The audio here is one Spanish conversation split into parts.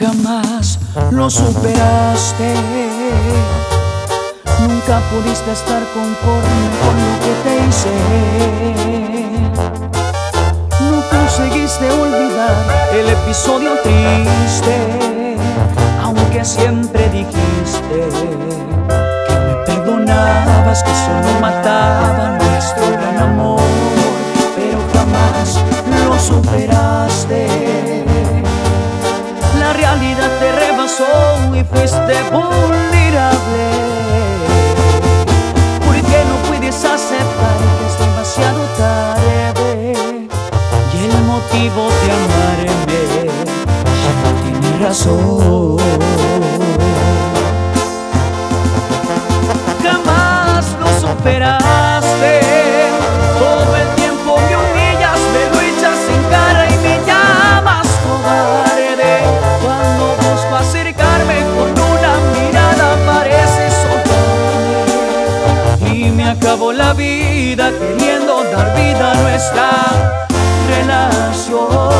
Jamás lo superaste. Nunca pudiste estar conforme con lo que te hice. No conseguiste olvidar el episodio triste, aunque siempre dijiste que me perdonabas, que solo mataba nuestro gran amor, pero jamás lo superaste. La realidad te rebasó y fuiste vulnerable. ¿Por qué no puedes aceptar que es demasiado tarde? Y el motivo de amarme ya no tiene razón. Jamás lo superaste. Todo el tiempo me humillas, me lo echas en cara y me llamas cobarde. Cuando busco acercarme con una mirada pareces soltarme. Y me acabó la vida queriendo dar vida a nuestra relación.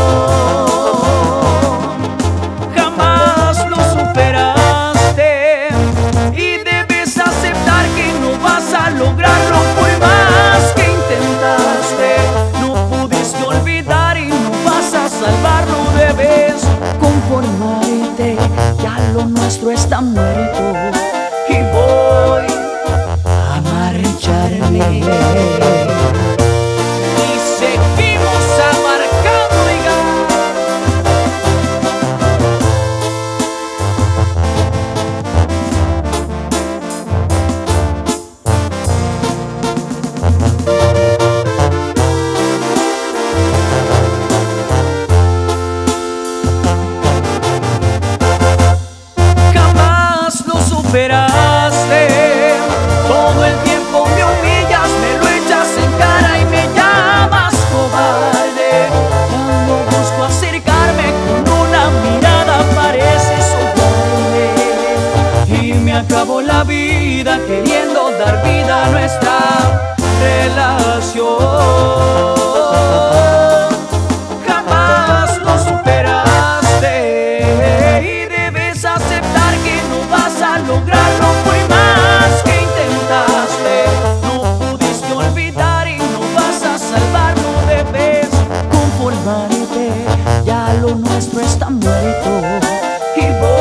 Jamás lo superaste y debes aceptar que no vas a lograrlo por más que intentaste. No pudiste olvidar y no vas a salvarlo, debes conformarte. Ya lo nuestro está muerto y voy a marcharme. Superaste. Todo el tiempo me humillas, me lo echas en cara y me llamas cobarde. Cuando busco acercarme con una mirada pareces odiarme. Y me acabó la vida queriendo dar vida a nuestra relación. Jamás lo superaste y debes aceptar que no vas a lograrlo por más que intentaste. No pudiste olvidar y no vas a salvarlo, debes conformarte. Ya lo nuestro está muerto y voy